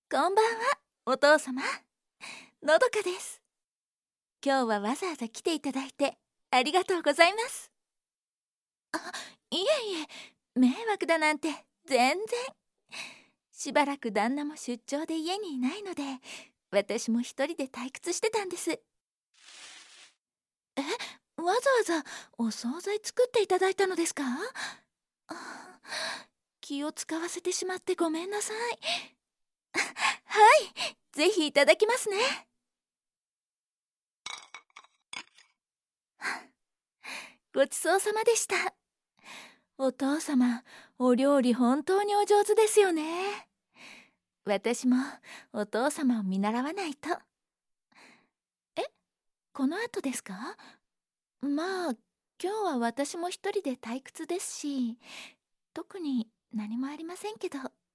こんばんは、お父様。のどかです。今日はわざわざ来ていただいてありがとうございます。いえいえ、迷惑だなんて全然。しばらく旦那も出張で家にいないので、私も一人で退屈してたんです。わざわざお惣菜作っていただいたのですか？気を使わせてしまってごめんなさい。はい、ぜひいただきますね。ごちそうさまでした。お父様、お料理本当にお上手ですよね。私もお父様を見習わないと。この後ですか？まあ、今日は私も一人で退屈ですし、特に何もありませんけど。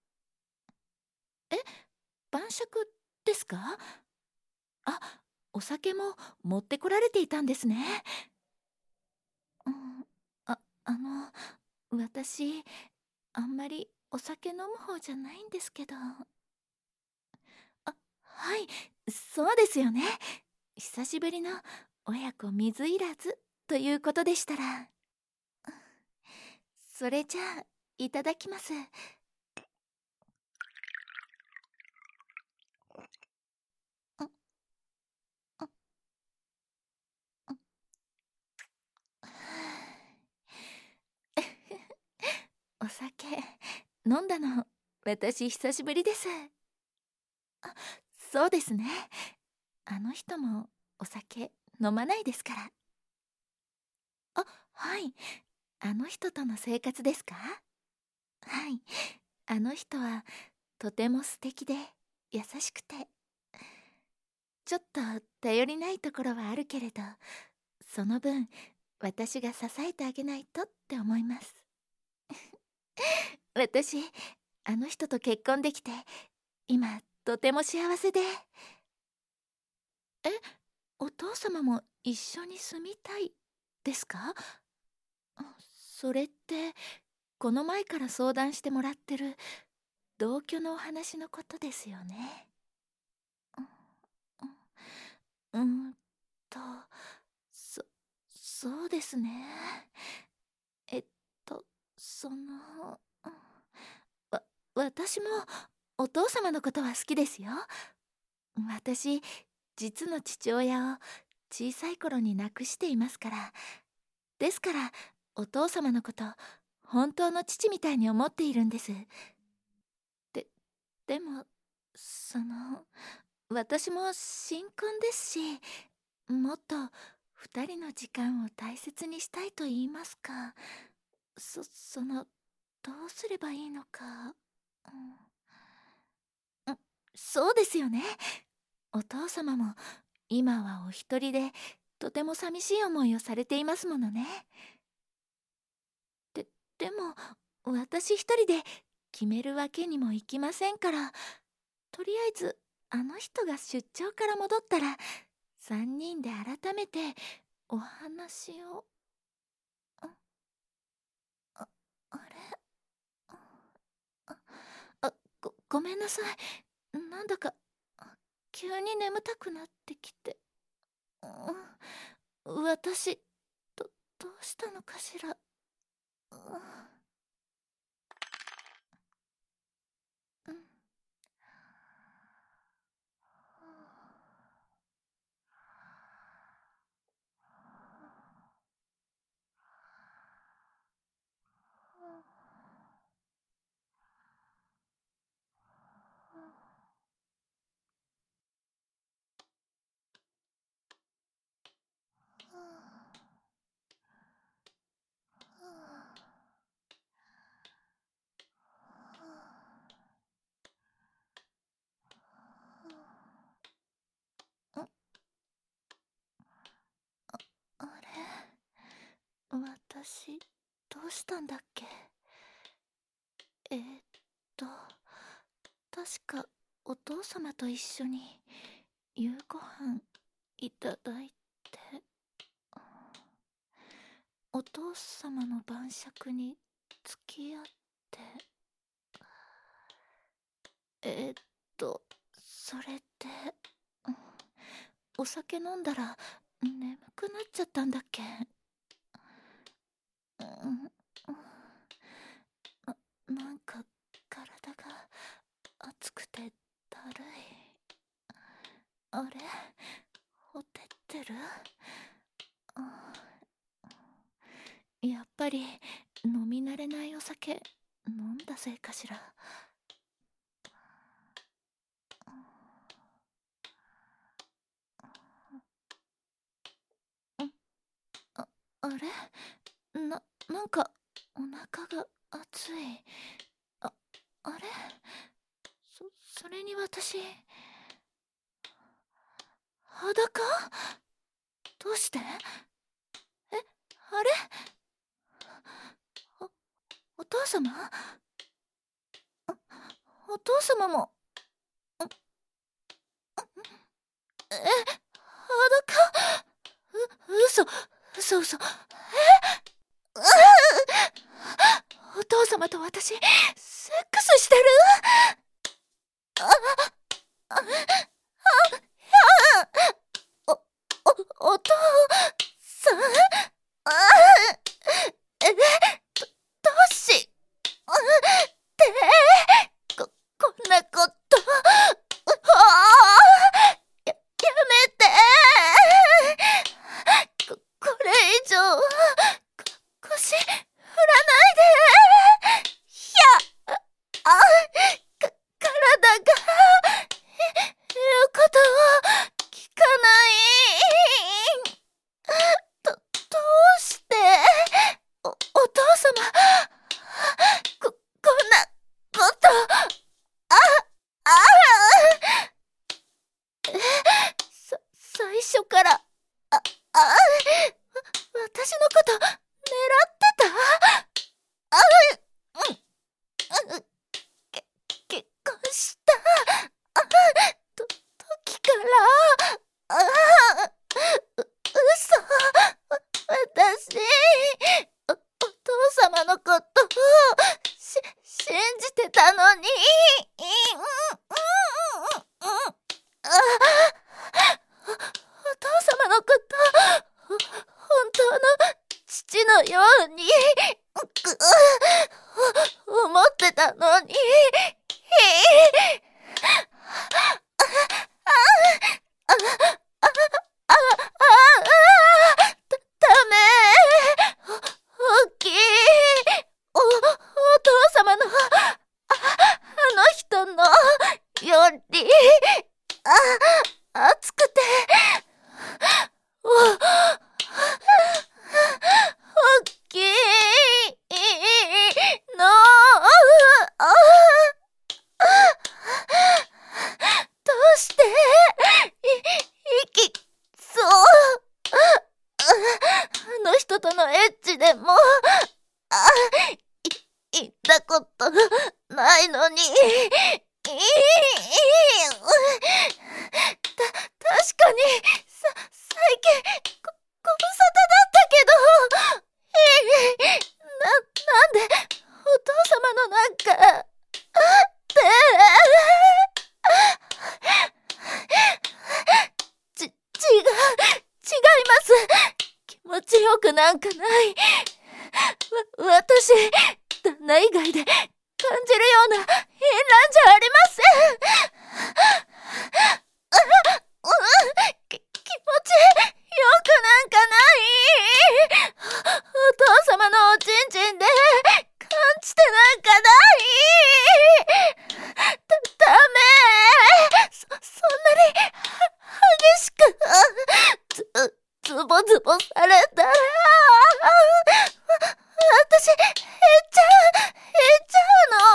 晩酌ですか？あ、お酒も持ってこられていたんですね。うん、私、あんまりお酒飲む方じゃないんですけど。はい、そうですよね。久しぶりの親子水入らずということでしたら。それじゃあ、いただきます。お酒飲んだの私久しぶりです。そうですね。あの人もお酒飲まないですから。はい。あの人との生活ですか？はい。あの人はとても素敵で優しくて、ちょっと頼りないところはあるけれど、その分私が支えてあげないとって思います。私、あの人と結婚できて今とても幸せで。お父様も一緒に住みたいですか？それってこの前から相談してもらってる同居のお話のことですよね。うーんと、そそうですね。えっとわ私もお父様のことは好きですよ。私、実の父親を小さい頃に亡くしていますから。ですからお父様のこと本当の父みたいに思っているんです。ででも私も新婚ですし、もっと二人の時間を大切にしたいと言いますか、どうすればいいのか。そうですよね。お父様も今はお一人でとても寂しい思いをされていますものね。ででも私一人で決めるわけにもいきませんから、とりあえずあの人が出張から戻ったら3人で改めてお話を。ああれあごめんなさい。なんだか急に眠たくなってきて。私どうしたのかしら。あれ、私どうしたんだっけ。えーっと確かお父様と一緒に夕ご飯いただいて、お父様の晩酌に付き合って、えーっそれって、お酒飲んだら眠くなっちゃったんだっけ？うん、なんか体が熱くてだるい。あれ？ほてってる？あ、やっぱり飲み慣れないお酒飲んだせいかしら。あ、あれ？なんかお腹が熱い。あ、あれ？それに私、裸？どうして？え、あれ？お父様？お父様も、裸？嘘、嘘嘘。お父様と私、セックスしてる？お、お父さん？どうしてこんなこと。やめて。これ以上腰振らないで。体が言うことを聞かない。どうしてお父様、こんなこと。最初から、私のこと狙ってた？結婚した時から、嘘。私、お父様のことを信じてたのに。お父様のこと、本当の父のように思ってたのに。ダメ。大きいお父様のあの人のより熱くて、大きいの。どうして息そうあの人とのエッチでも言ったことないのに。確かに最近ご無沙汰だったけど、なんでお父様のって違います。気持ちよくなんかない。私、旦那以外で感じるような淫乱じゃありません。気持ちよくなんかない。お父様のおちんちんで感じてなんかない。ダメ。そんなに激しくズボズボされたら私減っちゃうの。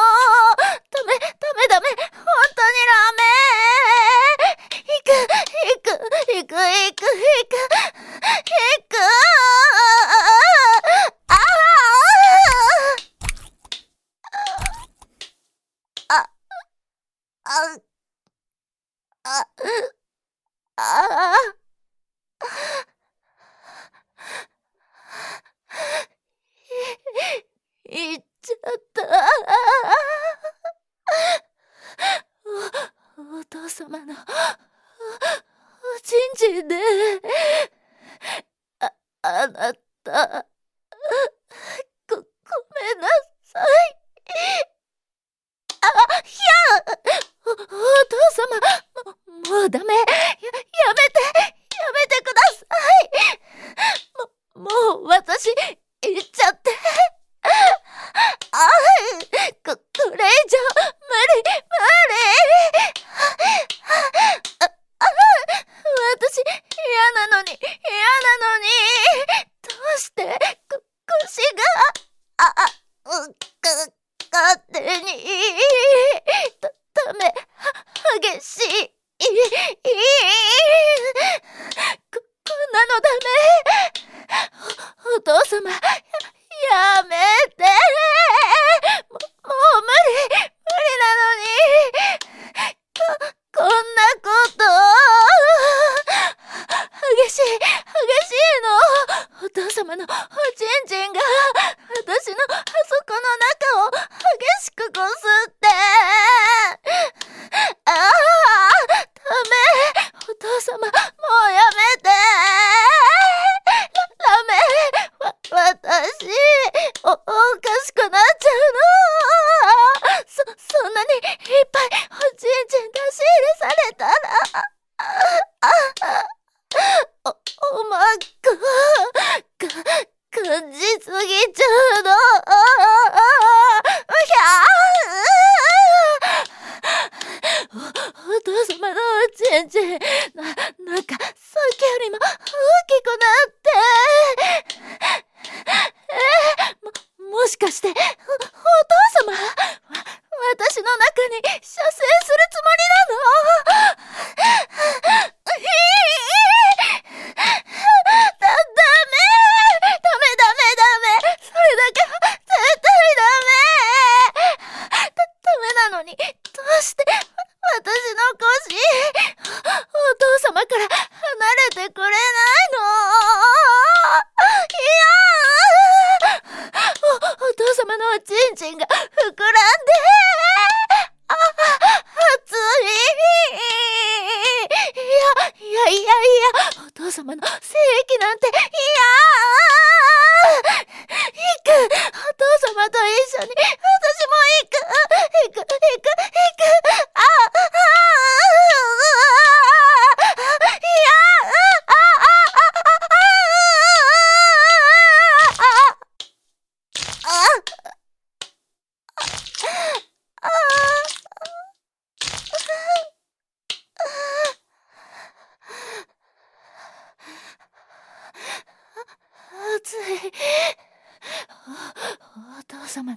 ダメ、本当にダメ。行く。ああああああなた、ごめんなさい。お父様、もうダメ。やめてください。もう私、行っちゃって。これ以上、無理。私、嫌なのに。どうして、腰が、勝手に、ダメ、激しい。こんなのダメ。お父様、やめて。もう無理なのに。こんなこと。激しいの。お父様のおちんちんが私のあそこの中を激しくこすって。ダメ。お父様、もうやめて。私、おかしくなっちゃうの。そんなにいっぱいおちんちん出し入れされたら。おまっ感じすぎちゃうの。お父様のおちんちん、なんかさっきよりも大きくなって。もしかして、お父様、私の中に射精するつもりなの？ダメ。それだけは絶対ダメなのに、どうして私の腰、お父様から離れてくれないの？お父様のおちんちんが膨らんで、熱い。お父様の精液なんてお父様と一緒に私も行く。熱い。お父様の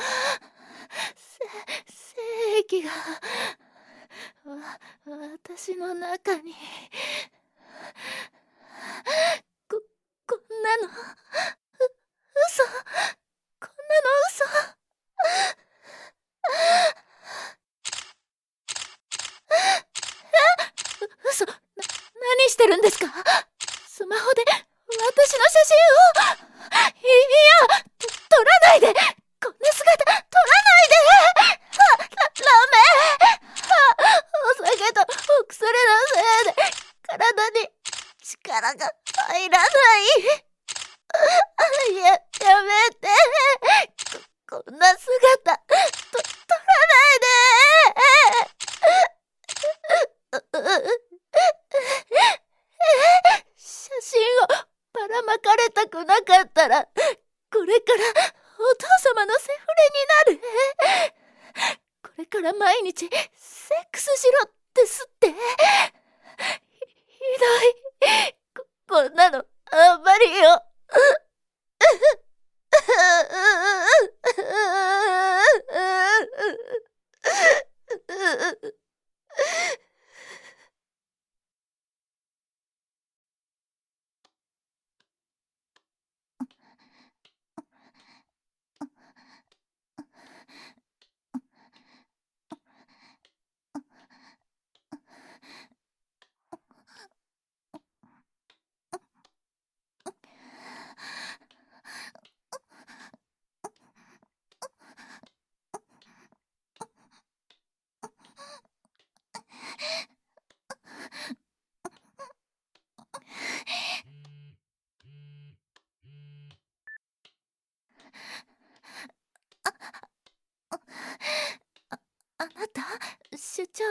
精液が私の中に。こんなの嘘。嘘。何してるんですか？スマホで私の写真を。撮らないで。こんな姿撮らないで。ダメ。お酒とお薬のせいで体に力が入らない。やめて。こんな姿撮らないで。写真をばらまかれたくなかったら、これからお父様のセフレになる。これから毎日セックスしろですって。ひどい。こんなのあんまりよ。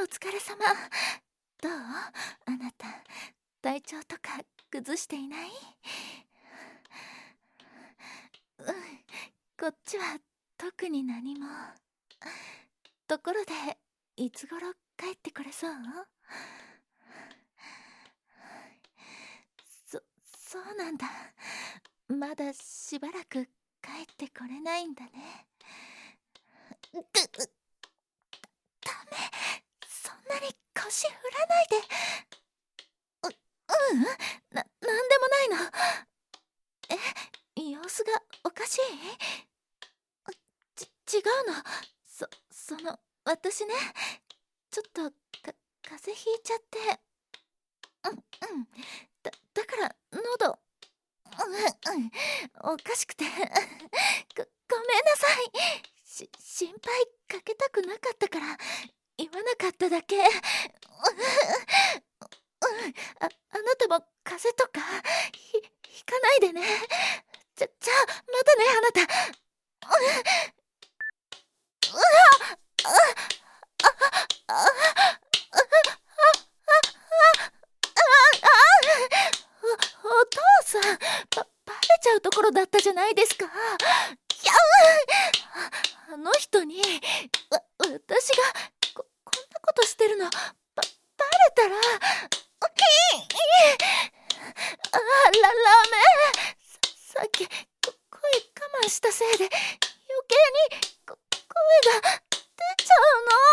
お疲れ様。どう？あなた体調とか崩していない？こっちは特に何も。ところでいつ頃帰ってこれそう？そうなんだ。まだしばらく帰ってこれないんだね。ダメ、そんなに腰振らないで。なんでもないの。様子がおかしい？違うの。私ね、ちょっと風邪ひいちゃって。だから喉おかしくてごめんなさい。心配かけたくなかったから言わなかっただけ。あなたも風邪とかひかないでね。じゃあまたね、あなた。お父さん、バレちゃうところだったじゃないですか。あの人に私がこんなことしてるのバレたら。ラメさっき声我慢したせいで余計に声が出ちゃうの。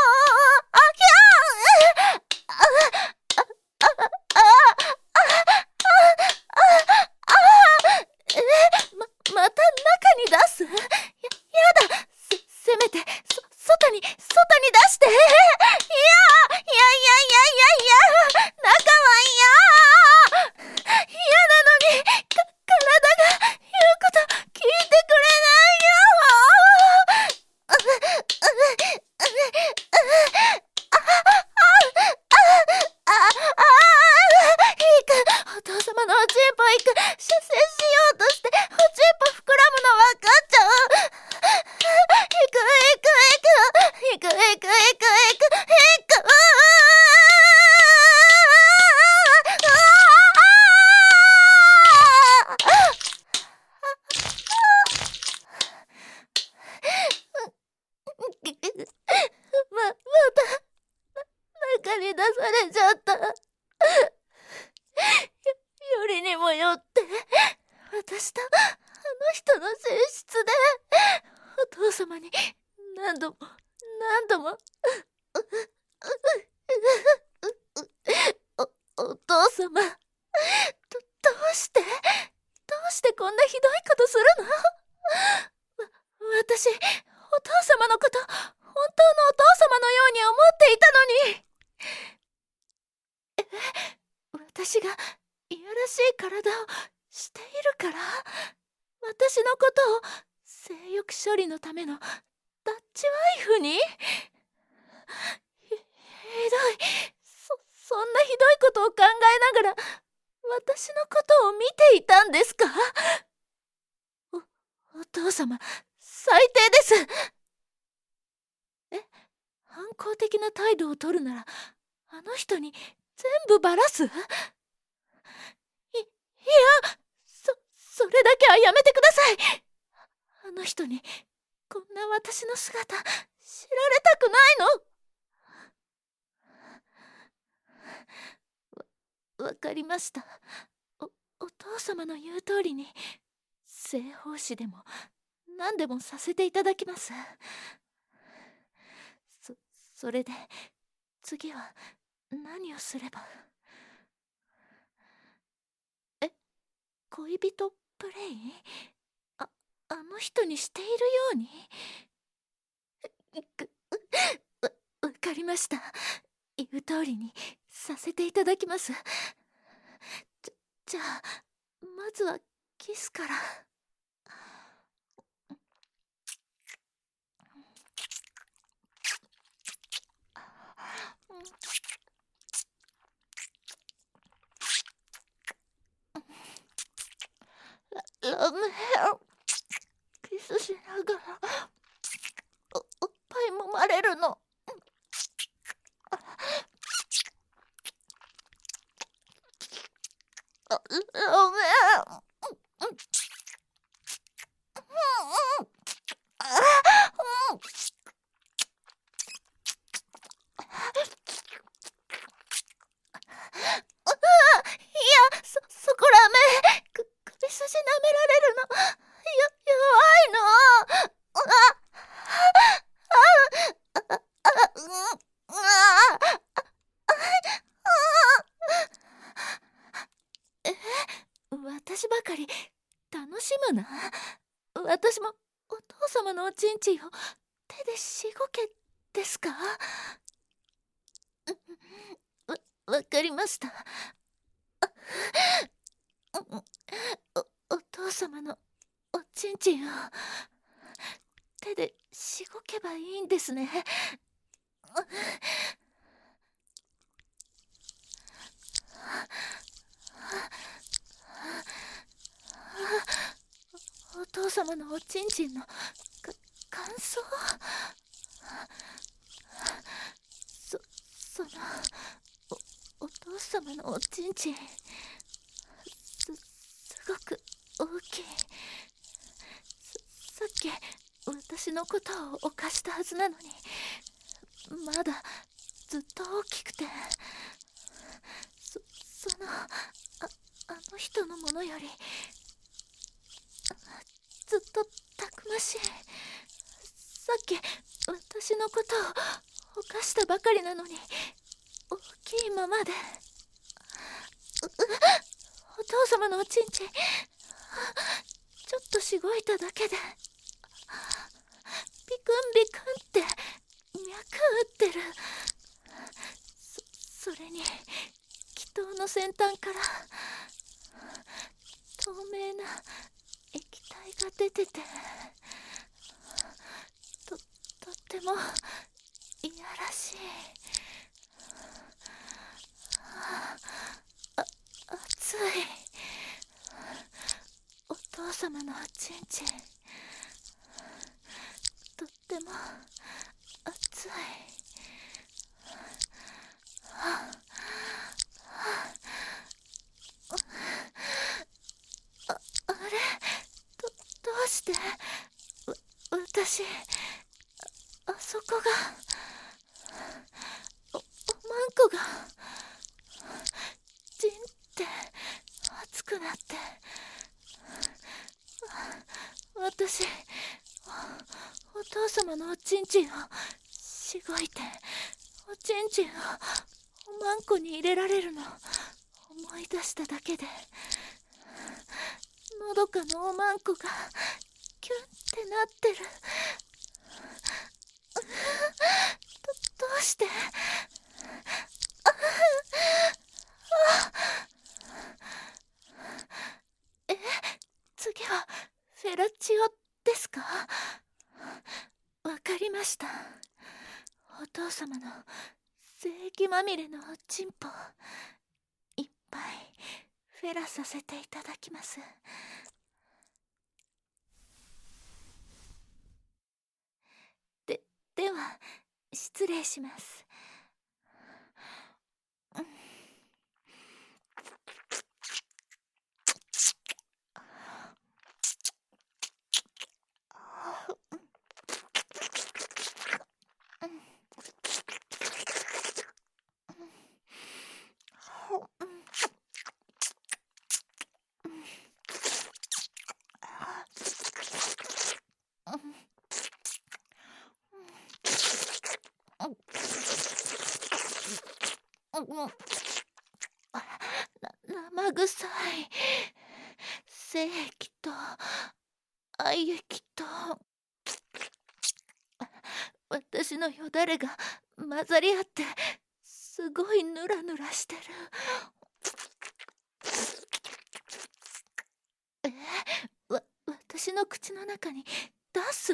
また中に出す？やだ。せめて外に出して。中は嫌なのに体が言うこと聞いてくれお父様のおちんぽ射精しようとしておちんぽ膨らむの分かっちゃう。行く。また中に出されちゃった。よりにもよって私とあの人の寝室でお父様に何度もお父様、どうしてこんなひどいことするの？私お父様のこと本当のお父様のように思っていたのに。私がいやらしい体をしているから、私のことを性欲処理のためのダッチワイフに？ひどい。そんなひどいことを考えながら私のことを見ていたんですか？お父様、最低です。反抗的な態度を取るならあの人に全部バラす？いや、それだけはやめてください。あの人にこんな私の姿知られたくないの。わかりました。お父様の言う通りに性奉仕でも何でもさせていただきます。それで次は何をすれば？恋人プレイ？あの人にしているように？わかりました。言う通りにさせていただきます。じゃあまずはキスから。ラメキスしながらおっぱい揉まれるのそこらめ首筋舐められるの弱いの。私ばかり楽しむな。私もお父様のおちんちんを手でしごけですか？わかりました。お父様のおちんちんを手でしごけばいいんですね。お父様のおちんちんの感想。そのお父様のおちんちんすごく大きい。さっき私のことを犯したはずなのにまだずっと大きくて、あの人のものよりずっとたくましい。さっき私のことを犯したばかりなのに大きいままで。お父様のおちんちんちょっとしごいただけでビクンビクンって脈打ってる。それに気筒の先端から透明な液体が出てて、とってもいやらしい。熱い。お父様のおちんちんとっても熱い。あれどうして私あそこがおまんこがジンって熱くなって、私お父様のおちんちんをしごいておちんちんをおまんこに入れられるの思い出しただけでのどかのおまんこがキュンってなってる。どうして次はフェラチオですか？わかりました。お父様の精液まみれのおちんぽいっぱいフェラさせていただきます。では失礼します。生臭い精液と愛液と私のよだれが混ざり合ってすごいヌラヌラしてる。私の口の中に出す？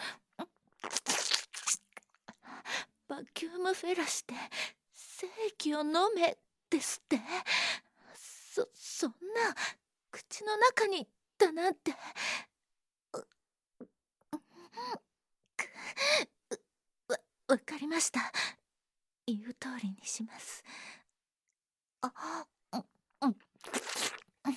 バキュームフェラして精液を飲めですって？そんな口の中にだなんて。わかりました。言う通りにします。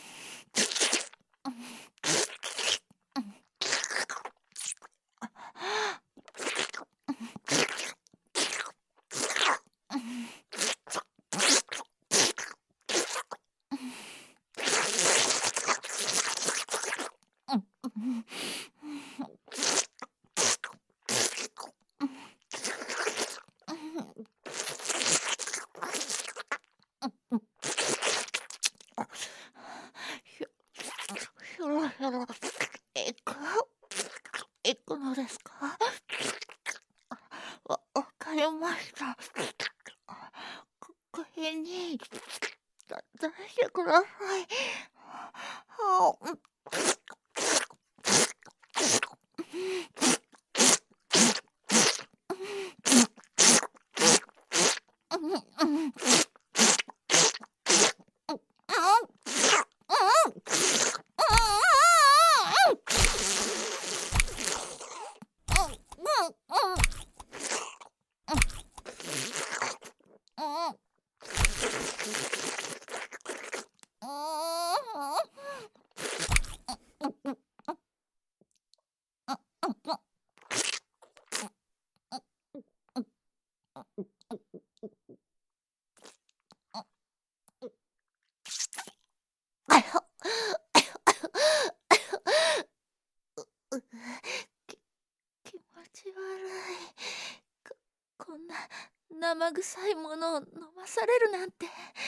ひょろひょろ行くのですか？わかりました。国に出してください。気持ち悪い。こんな生臭いものを飲まされるなんて。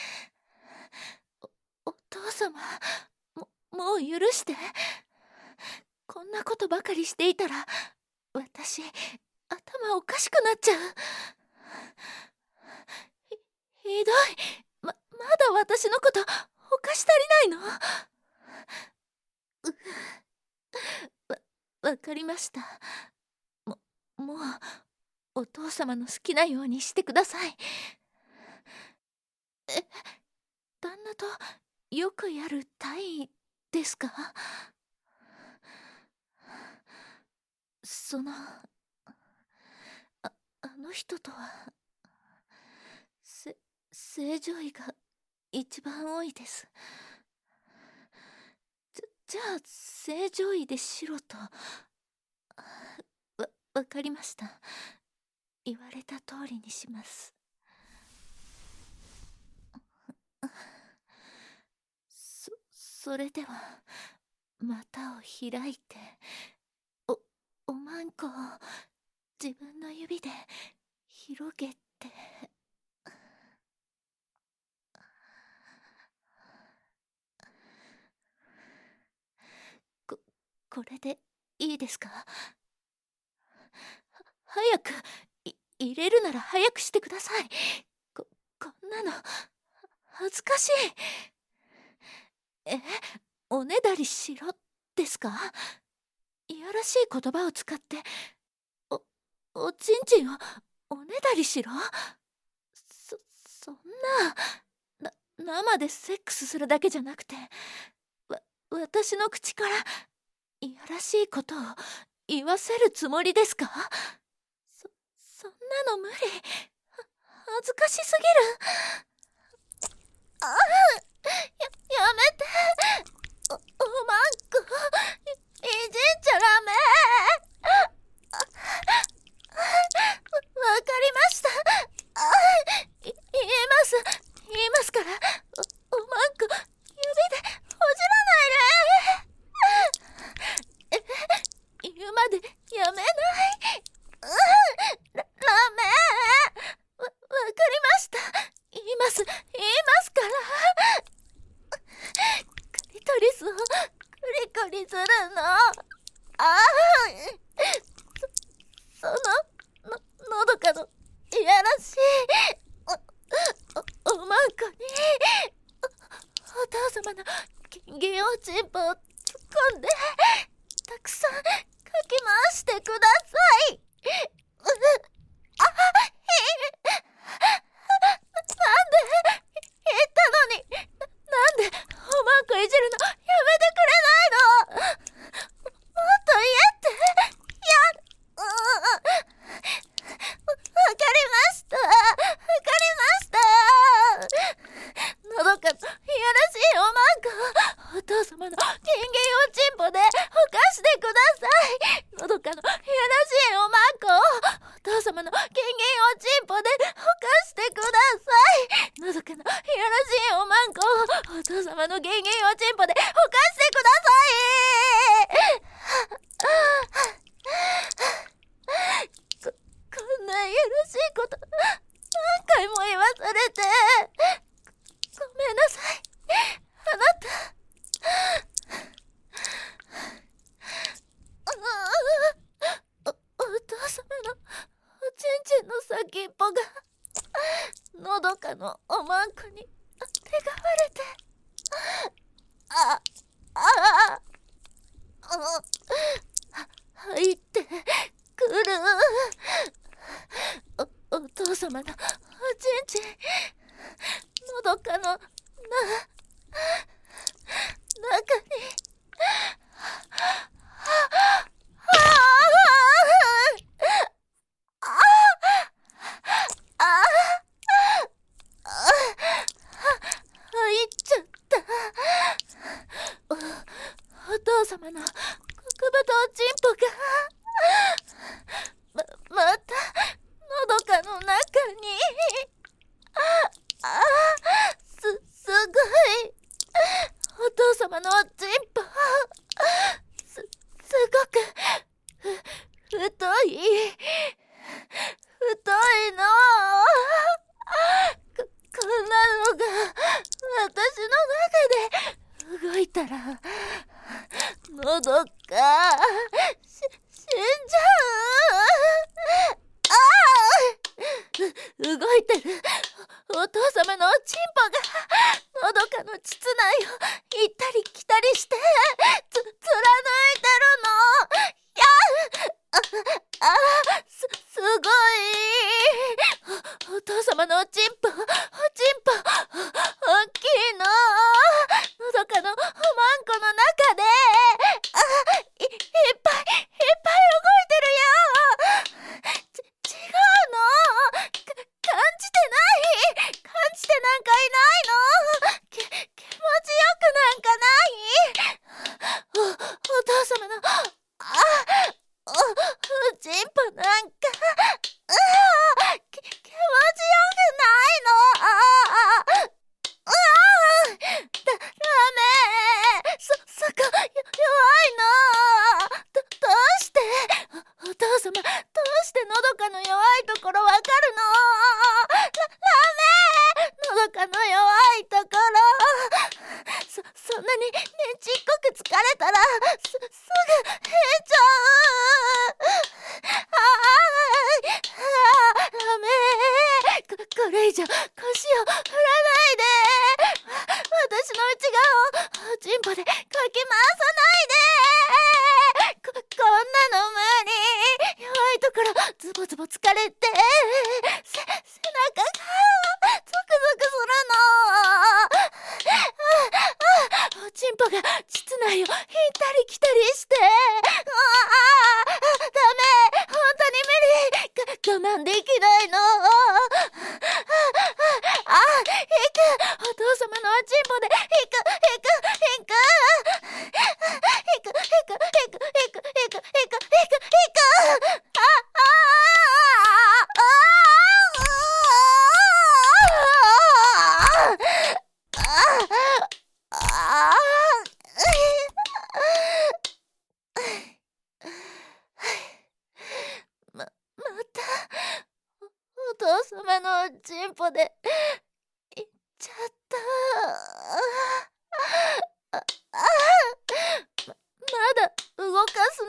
お父様、もう許して。こんなことばかりしていたら私頭おかしくなっちゃう。ひどい。まだ私のこと犯し足りないの？わかりました。もうお父様の好きなようにしてください。旦那とよくやる体位ですか？あの人とは正常位が一番多いです。じゃあ正常位でしろと。わかりました。言われた通りにします。それでは股を開いておまんこを自分の指で広げて。これでいいですか？早く入れるなら早くしてください。こんなの恥ずかしい。おねだりしろですか？いやらしい言葉を使っておちんちんをおねだりしろ？そんな生でセックスするだけじゃなくて私の口からいやらしいことを言わせるつもりですか？そんなの無理。恥ずかしすぎる。やめて。おまんこいじんちゃダメ。わかりました。言いますから。おまんこ指でほじらないで。言うまでやめない。ダメ。わかりました。言いますから。クリトリスをクリコリするの。そののどかのいやらしいおまんこにお父様の金銀おちんぽを突っ込んでたくさんかき回してください。なんでおまんこいじるのやめてくれないの？もっと言えって。わかりました。のどかのいやらしいおまんこをお父様の金銀おちんぽでほかのおまんこに手が割れて、入ってくる。お父様のおちんちん、のどかの中に入っちゃった。お父様の極太おちんぽがまたのどかの中に。すごい。お父様のおちんぽ、すごく太いの。こんなのが私の中で動いたら、のどか死んじゃう。動いてるお父様のおちんぽがのどかの膣内を行ったり来たりして貫いてるの。すごい。お父様のおちんぽ大きいの。のどかのおまんこの中でいっぱい動いてるよ。違うの。感じてなんかいないの。気持ちよくなんかない。お父様のおちんぽなんか気持ちよくないの。ダメ。そこ弱いの。どうしてお父様、どうしてのどかの弱いところわかるの。ダメ。のどかの弱いところ。そんなにねちっこく疲れたらすぐ減っちゃう。ダメ。これ以上腰を振らないで。私の内側をおちんぽでかき回さないで。こんなの無理。弱いところズボズボ疲れて背中がゾクゾクするの。おちんぽが膣内を行ったり来たりして。ダメ。本当に無理。我慢できないの。お父様のおちんぽで引く。またお父様のおちんぽで行っちゃった。まだ動かす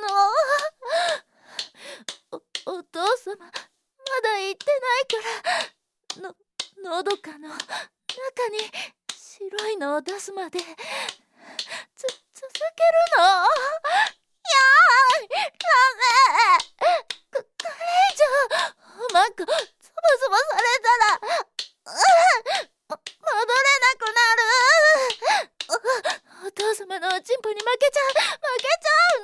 の。お父様まだ行ってないから、のどかの中に白いのを出すまで続けるの。ダメ。これ以上おまんこズボズボされたら戻れなくなる。お父様のおちんぽに負けちゃうの。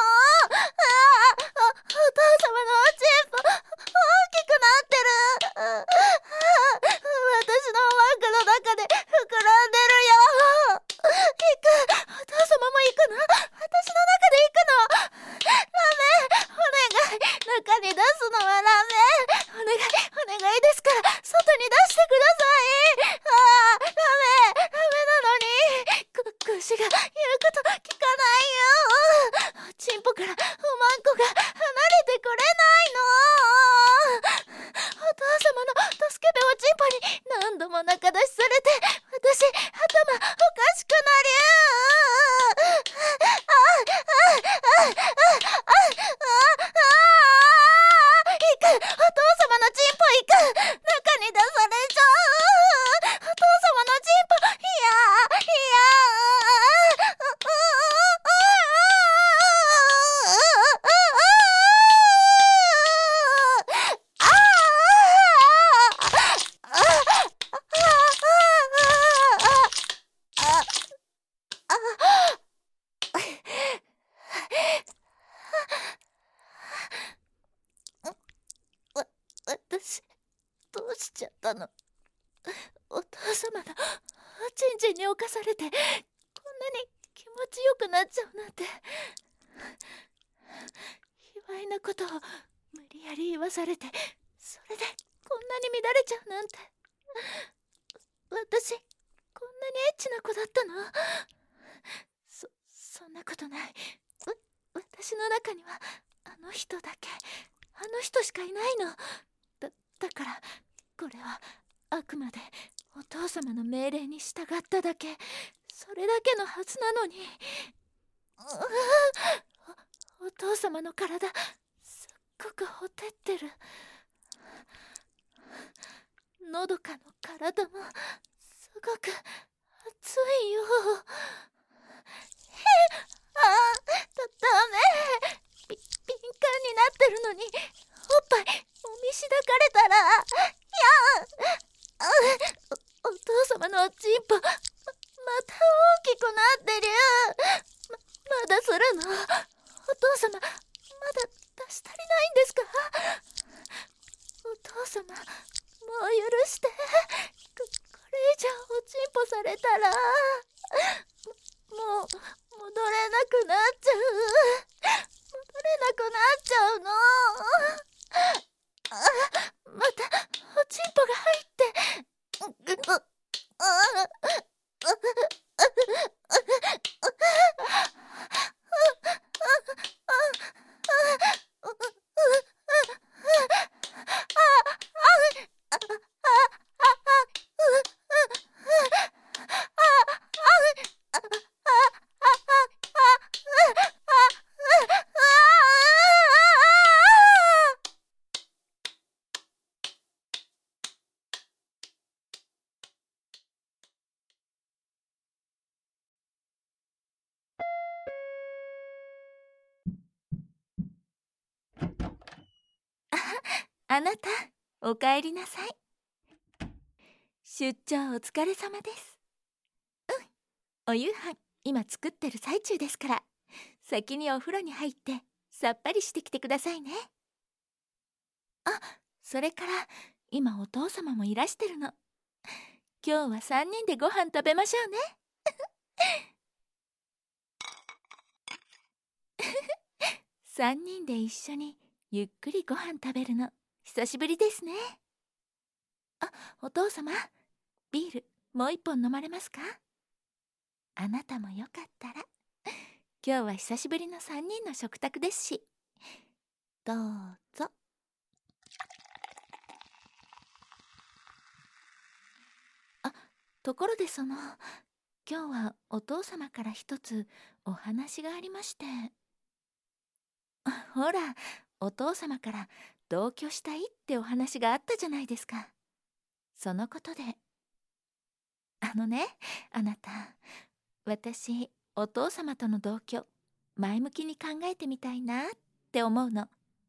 お父様のおちんぽ大きくなってる。私のおまんこの中で膨らんでるよ。お父様も行くの。私の中で行くの。ダメ。お願い。中に出すのはダメ。お願いですから外に出してください。ダメなのに腰が言うこと聞かないよ。おちんぽからおまんこが離れてくれないの。お父様のドスケベおちんぽに何度も中出しされて私頭おかしくなりお父様のチンポ行く。中に出されちゃう。 ったの。お父様のおちんちんに侵されてこんなに気持ちよくなっちゃうなんて。卑猥なことを無理やり言わされて、それでこんなに乱れちゃうなんて。私こんなにエッチな子だったの？そんなことない。私の中にはあの人だけ、あの人しかいないの。だからこれはあくまでお父様の命令に従っただけ、それだけのはずなのに。お父様の体すっごくほてってる。のどかの体もすごく熱いよ。ダメ。敏感になってるのにおっぱいお見し抱かれたらお父様のおちんぽまた大きくなってる。まだするの？お父様まだ出し足りないんですか？お父様もう許して。これ以上おちんぽされたらもう戻れなくなっちゃう。戻れなくなっちゃうの。またおちんぽが入って。あなた、おかえりなさい。出張お疲れ様です。お夕飯今作ってる最中ですから、先にお風呂に入ってさっぱりしてきてくださいね。それから今お父様もいらしてるの。今日は3人でご飯食べましょうね。3人で一緒にゆっくりご飯食べるの久しぶりですね。お父様、ビールもう一本飲まれますか？あなたもよかったら。今日は久しぶりの3人の食卓ですし。どうぞ。ところで今日はお父様から一つお話がありまして。ほら、お父様から同居したいってお話があったじゃないですか。そのことで。あなた、私お父様との同居前向きに考えてみたいなって思うの。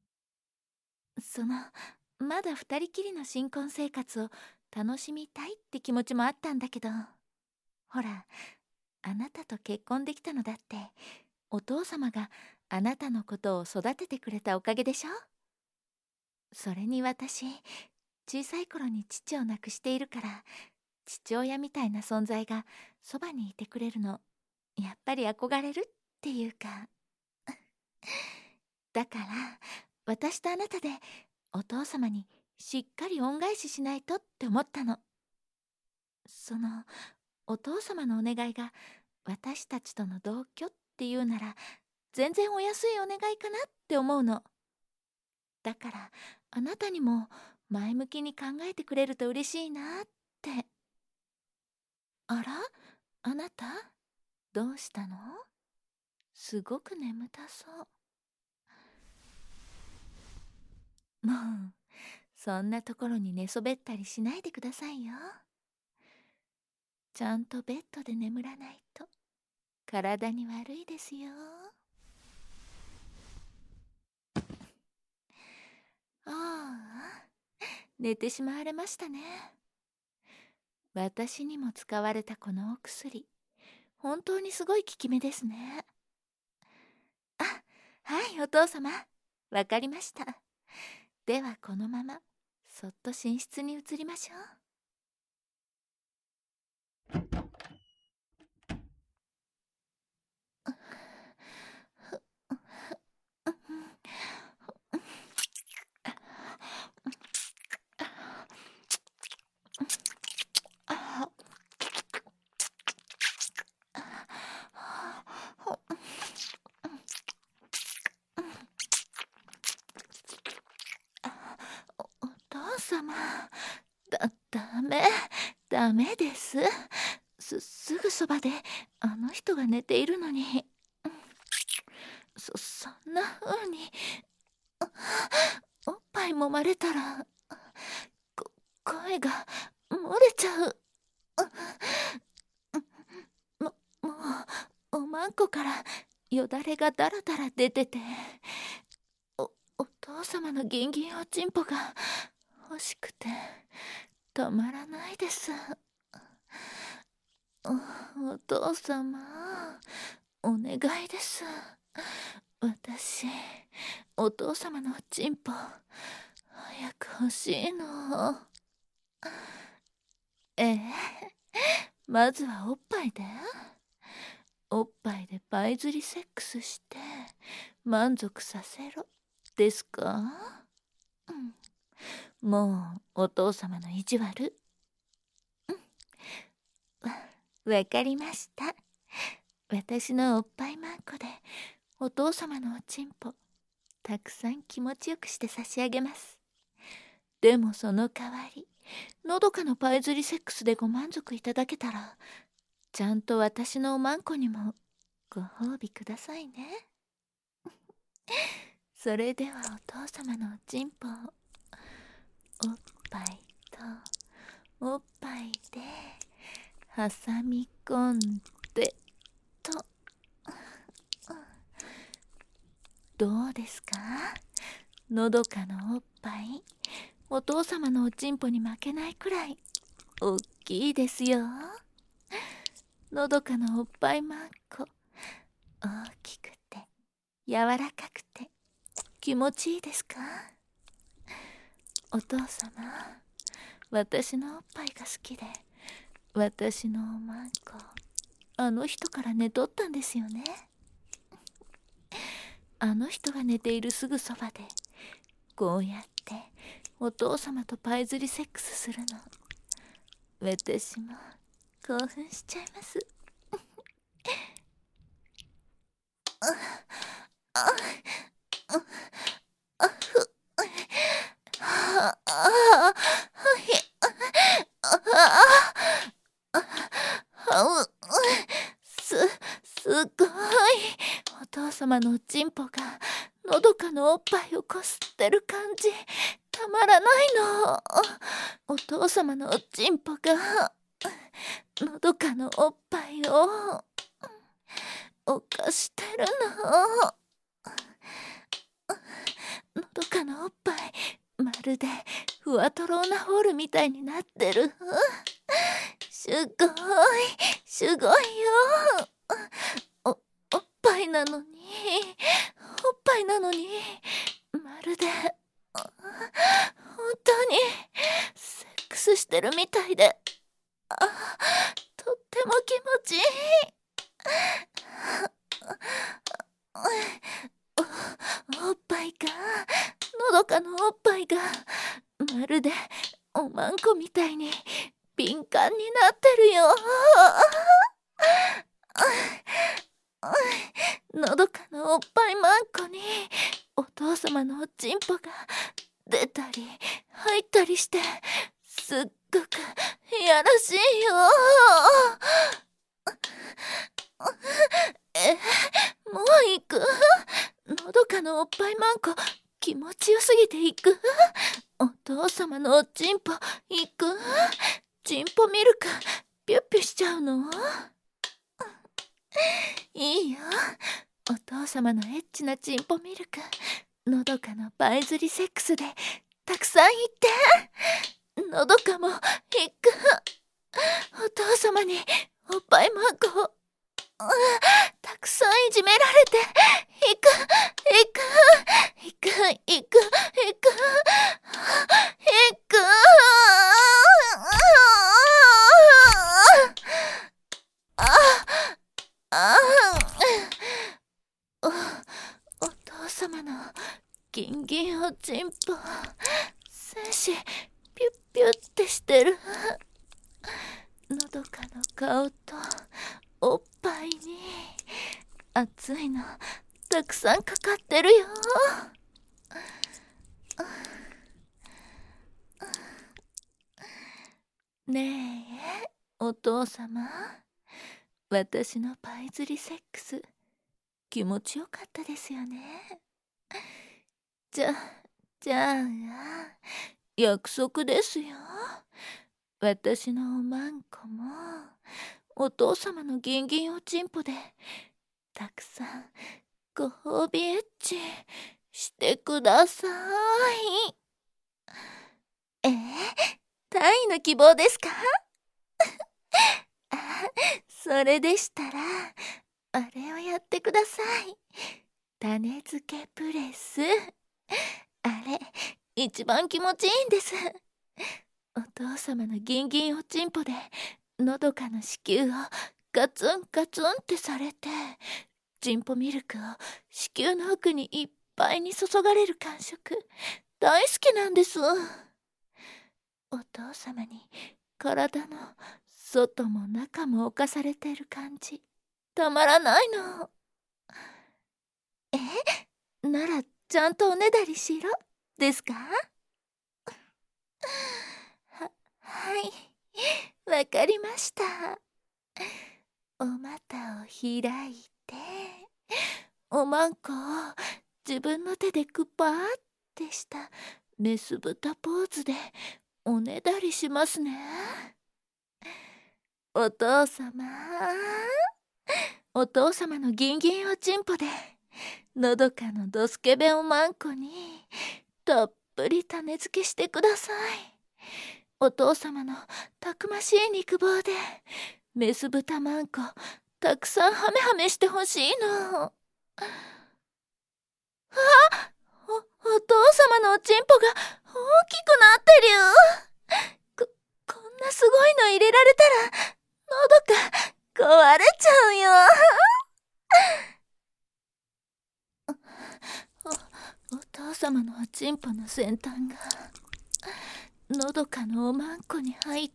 まだ二人きりの新婚生活を楽しみたいって気持ちもあったんだけど、ほら、あなたと結婚できたのだってお父様があなたのことを育ててくれたおかげでしょ。それに私、小さい頃に父を亡くしているから、父親みたいな存在がそばにいてくれるのやっぱり憧れるっていうか。だから私とあなたでお父様にしっかり恩返ししないとって思ったの。お父様のお願いが私たちとの同居っていうなら全然お安いお願いかなって思うの。だからあなたにも前向きに考えてくれると嬉しいなって。あら、あなたどうしたの？すごく眠たそう。もうそんなところに寝そべったりしないでくださいよ。ちゃんとベッドで眠らないと体に悪いですよ。ああ、寝てしまわれましたね。私にも使われたこのお薬、本当にすごい効き目ですね。はい、お父様、わかりました。ではこのままそっと寝室に移りましょう。お父様、ダメです。すぐそばであの人が寝ているのに、そんな風におっぱい揉まれたら声が漏れちゃう。もうおまんこからよだれがだらだら出てて、お父様のギンギンおちんぽが欲しくてたまらないです。お父様、お願いです。私、お父様のおちんぽ早く欲しいの。まずはおっぱいでパイ釣りセックスして満足させろですか？もうお父様の意地悪。わかりました。私のおっぱいまんこでお父様のおちんぽたくさん気持ちよくして差し上げます。でもその代わり、のどかのパイ釣りセックスでご満足いただけたら、ちゃんと私のおまんこにもご褒美くださいね。それではお父様のおちんぽをおっぱいとおっぱいで挟み込んでと。どうですか？のどかのおっぱい、お父様のおちんぽに負けないくらいおっきいですよ。のどかのおっぱいまんこ、大きくて柔らかくて気持ちいいですか？お父様、私のおっぱいが好きで、私のおまんこあの人から寝取ったんですよね。あの人が寝ているすぐそばでこうやってお父様とパイ釣りセックスするの、私も興奮しちゃいます。すごい。お父様のおちんぽがのどかのおっぱいをこすってる感じ、たまらないの。お父様のおちんぽがのどかのおっぱいを犯してるの。のどかのおっぱい、まるでふわとろーなホールみたいになってる。すごいよ。おっぱいなのにまるで本当にセックスしてるみたいで、とっても気持ちいい。おっぱいが、のどかのおっぱいがまるでおまんこみたいに敏感になってるよ。のどかのおっぱいまんこにお父様のおちんぽが出たり入ったりして、すっごくいやらしいよ。もう行く？のどかのおっぱいまんこ気持ちよすぎて行く？お父様のおちんぽ行く？ちんぽミルクピュッピュしちゃうの？いいよ。お父様のエッチなちんぽミルク、のどかのパイ釣りセックスでたくさん言って。のどかも行く。お父様におっぱいまんこをたくさんいじめられて行く。行く。 様のギンギンおちんぽ、精子ピュッピュッってしてる。のどかの顔とおっぱいに熱いのたくさんかかってるよ。ねえお父様、私のパイ釣りセックス気持ちよかったですよね。じゃあ約束ですよ。私のおまんこもお父様のギンギンおちんぽでたくさんご褒美エッチしてください。タイの希望ですか？それでしたらあれをやってください。種付けプレス。あれ一番気持ちいいんです。お父様のギンギンおちんぽでのどかな子宮をガツンガツンってされて、チンポミルクを子宮の奥にいっぱいに注がれる感触大好きなんです。お父様に体の外も中も侵されてる感じたまらないの。ならちゃんとおねだりしろですか？はい、わかりました。お股を開いておまんこを自分の手でクパーってしたメス豚ポーズでおねだりしますね。お父様のギンギンおちんぽでのどかのドスケベおまんこにたっぷり種付けしてください。お父様のたくましい肉棒でメス豚まんこたくさんハメハメしてほしいの。お父様のおちんぽが大きくなってる。こんなすごいの入れられたら喉が壊れちゃうよ。お父様のおちんぽの先端がのどかのおまんこに入って、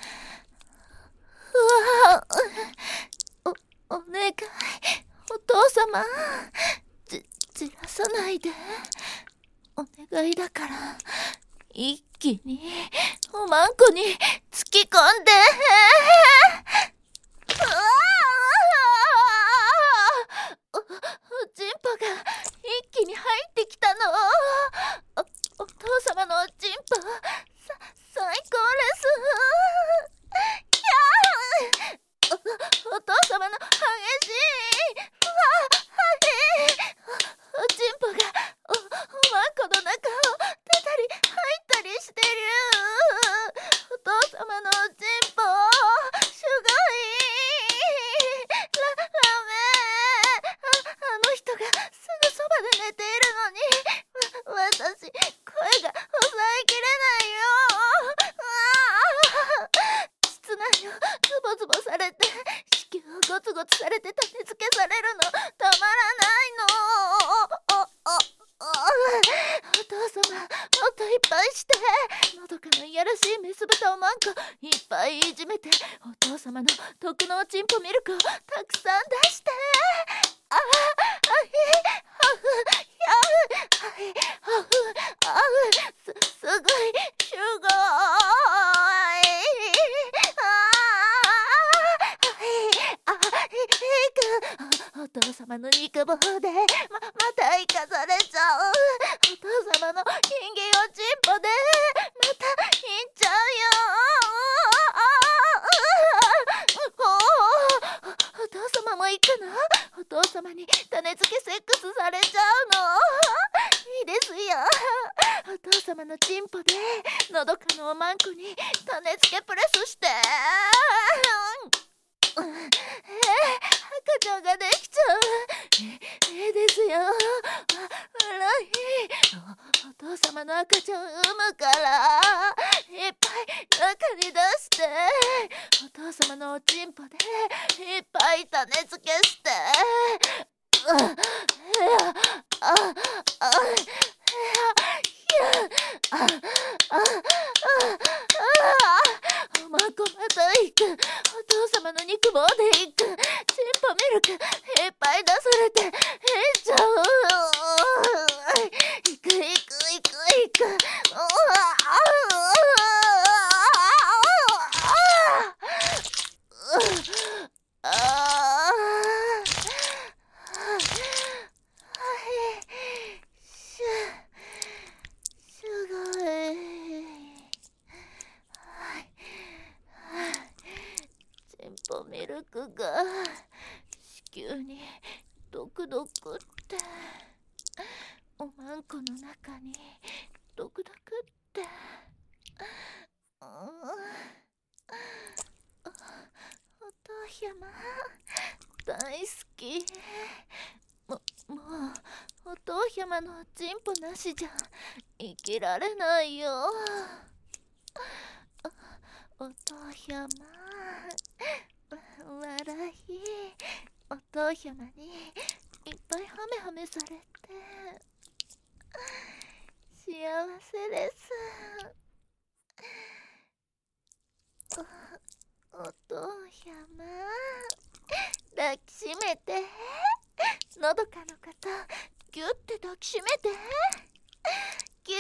お願いお父様、じらさないで。お願いだから一気におまんこに突き込んで。おちんぽが一気に入ってきたの。お父様のおちんぽ最高です。お父様の激しいおちんぽがおまんこの中を出たり入ったりしてる。お父様のおちんぽすごいラメ。あの人がすぐそばで寝ているのに私声が抑えきれないよ。室内をズボズボされて子宮をゴツゴツされて種付けされるのたまらないの。お父様もっといっぱいして、のどかのいやらしいメス豚をまんこいっぱいいじめて、お父様の特納チンポミルクをたくさん出して。すごいすごい。お父様の肉棒でまた生かされちゃう。お父様の金銀おちんぽでまたいっちゃうよ。お父様も行くの？お父様に種付けセックスされちゃうの？いいですよ。お父様のチンポでのどかのおまんこに種付けプレスして。赤ちゃんができちゃう。ですよ。笑い。お父様の赤ちゃん産むからいっぱい中に出して、お父様のおちんぽでいっぱい種付けして。 おまんこまた行く。お父様の肉棒で行く。チンポミルクいっぱい出されてちゃう。行く行く行く行く。すごい。チンポミルクが子宮にドクドクって、おまんこの中にドクドクって、お父様大好き。もうお父様のチンポなしじゃ生きられないよ。お父様笑い、お父様にいっぱいハメハメされて幸せです。お父様抱きしめて。のどかの方ギュッて抱きしめて。ギュー。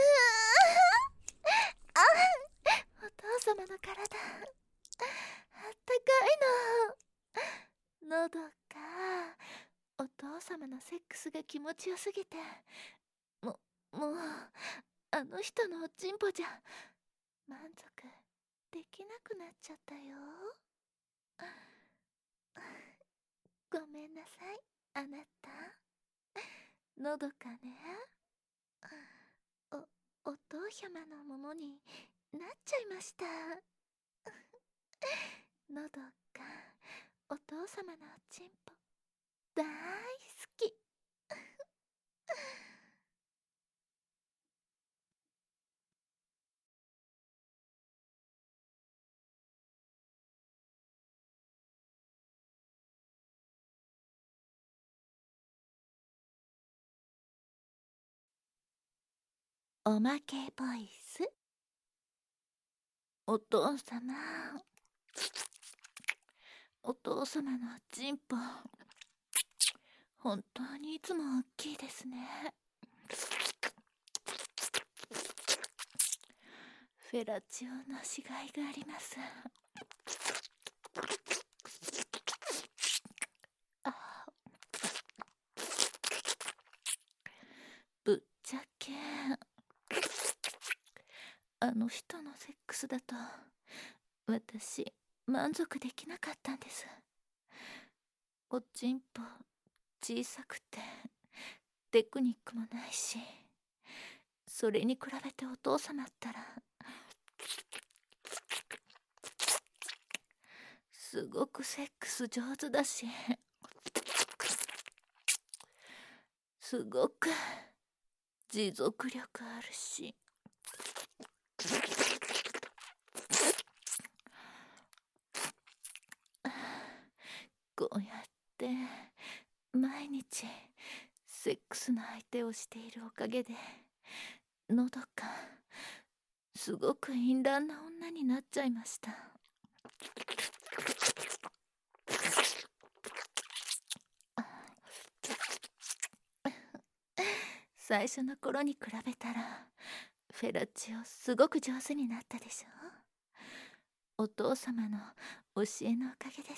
お父様の体あったかいの。のどか。お父様のセックスが気持ちよすぎて、もうあの人のおちんぽじゃ満足できなくなっちゃったよ。ごめんなさい、あなた。のどかね。お父様のものになっちゃいました。のどか、お父様のおちんぽ大好き。おまけボイス。お父様、お父様のチンポ本当にいつも大きいですね。フェラチオのしがいがあります。ぶっちゃけあの人のセックスだと私満足できなかったんです。おちんぽ小さくてテクニックもないし、それに比べてお父様ったらすごくセックス上手だし、すごく持続力あるし、こうやって毎日セックスの相手をしているおかげで、のどかすごく淫乱な女になっちゃいました。最初の頃に比べたらフェラチオすごく上手になったでしょ。お父様の教えのおかげです。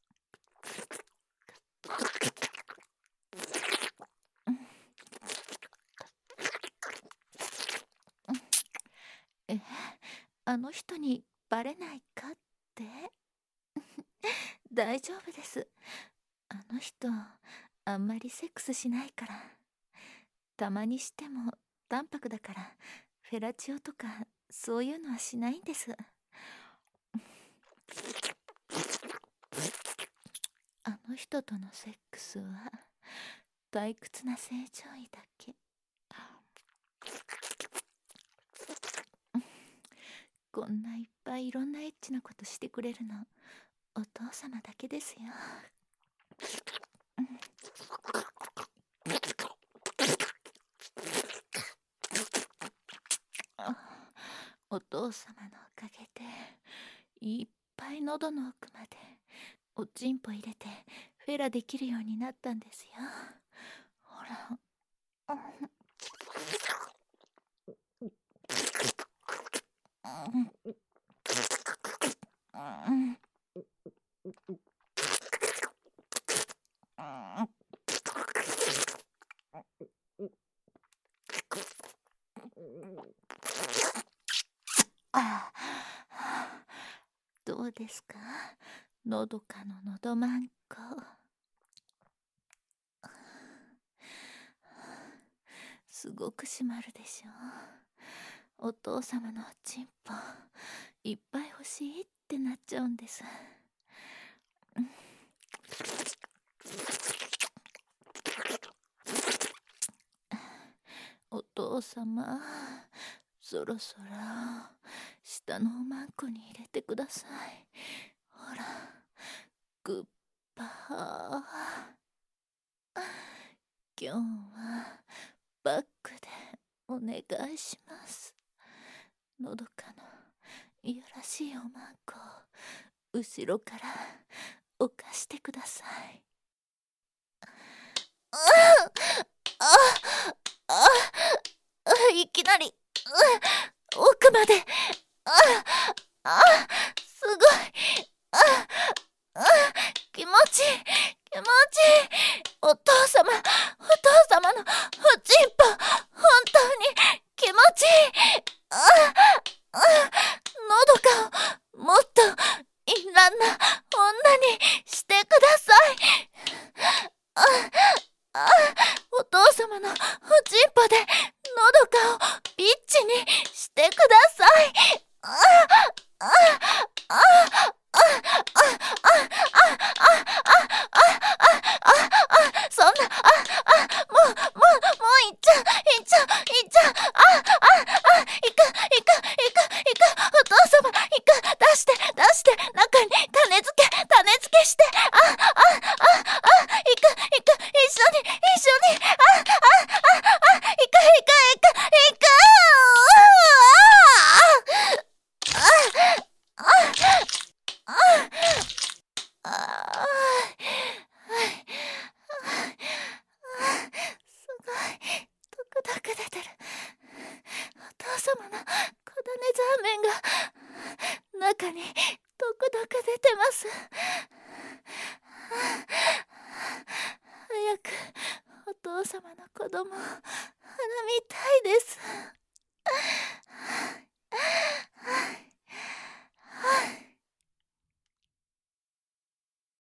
あの人にバレないかって大丈夫です。あの人あんまりセックスしないから。たまにしても淡白だから、フェラチオとかそういうのはしないんです。あの人とのセックスは退屈な正常位だけ。こんないっぱいいろんなエッチなことしてくれるのお父様だけですよ。 お父様のおかげでいっぱい喉の奥までおちんぽ入れてフェラできるようになったんですよ。ほら。どうですか、のどかののどまんこ。すごく締まるでしょ。お父様のおちんぽいっぱい欲しいってなっちゃうんです。お父様、そろそろ下のおまんこに入れてください。ほら、グッパー。今日はバックでお願いします。のどかのいやらしいおまんこを後ろからおかしてください。いきなり奥まで。すごい。気持ちいい、気持ちいい。お父様のおちんぽ、本当に気持ちいい。のどかをもっと淫乱な女にしてください。お父様のおちんぽでのどかをビッチにしてください。そんな、もういっちゃう。お父様、出して、中に種付けして。一緒に。すごい、ドクドク出てる。お父様の小種ザーメンが中にドクドク出てます。早くお父様の子供、花見たいです。